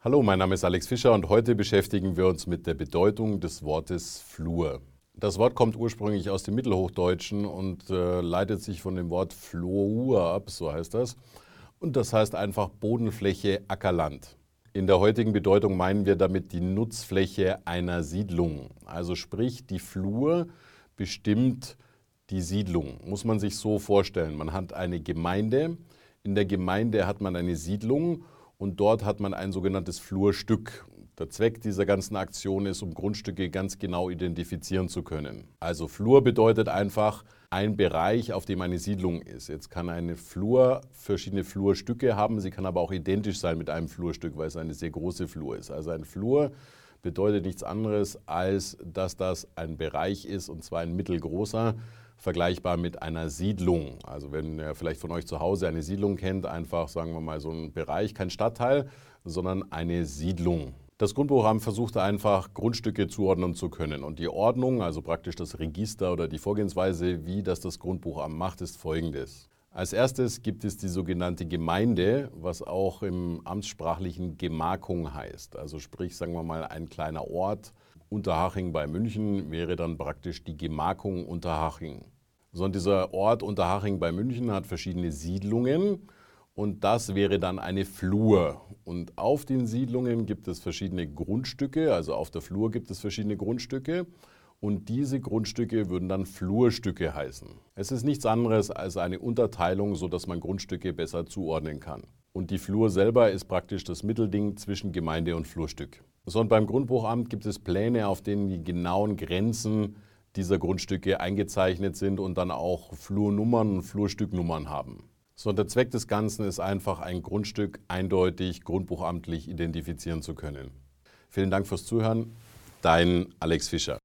Hallo, mein Name ist Alex Fischer und heute beschäftigen wir uns mit der Bedeutung des Wortes Flur. Das Wort kommt ursprünglich aus dem Mittelhochdeutschen und leitet sich von dem Wort Flur ab, so heißt das. Und das heißt einfach Bodenfläche, Ackerland. In der heutigen Bedeutung meinen wir damit die Nutzfläche einer Siedlung. Also sprich, die Flur bestimmt die Siedlung. Muss man sich so vorstellen. Man hat eine Gemeinde, in der Gemeinde hat man eine Siedlung und dort hat man ein sogenanntes Flurstück. Der Zweck dieser ganzen Aktion ist, um Grundstücke ganz genau identifizieren zu können. Also Flur bedeutet einfach ein Bereich, auf dem eine Siedlung ist. Jetzt kann eine Flur verschiedene Flurstücke haben, sie kann aber auch identisch sein mit einem Flurstück, weil es eine sehr große Flur ist. Also ein Flur bedeutet nichts anderes, als dass das ein Bereich ist, und zwar ein mittelgroßer, vergleichbar mit einer Siedlung. Also wenn ihr vielleicht von euch zu Hause eine Siedlung kennt, einfach sagen wir mal so ein Bereich, kein Stadtteil, sondern eine Siedlung. Das Grundbuchamt versuchte einfach, Grundstücke zuordnen zu können. Und die Ordnung, also praktisch das Register oder die Vorgehensweise, wie das Grundbuchamt macht, ist folgendes. Als erstes gibt es die sogenannte Gemeinde, was auch im Amtssprachlichen Gemarkung heißt. Also sprich, sagen wir mal, ein kleiner Ort. Unterhaching bei München wäre dann praktisch die Gemarkung Unterhaching. So, und dieser Ort Unterhaching bei München hat verschiedene Siedlungen. Und das wäre dann eine Flur. Und auf den Siedlungen gibt es verschiedene Grundstücke, also auf der Flur gibt es verschiedene Grundstücke. Und diese Grundstücke würden dann Flurstücke heißen. Es ist nichts anderes als eine Unterteilung, sodass man Grundstücke besser zuordnen kann. Und die Flur selber ist praktisch das Mittelding zwischen Gemeinde und Flurstück. So, und beim Grundbuchamt gibt es Pläne, auf denen die genauen Grenzen dieser Grundstücke eingezeichnet sind und dann auch Flurnummern und Flurstücknummern haben. So, und der Zweck des Ganzen ist einfach, ein Grundstück eindeutig grundbuchamtlich identifizieren zu können. Vielen Dank fürs Zuhören. Dein Alex Fischer.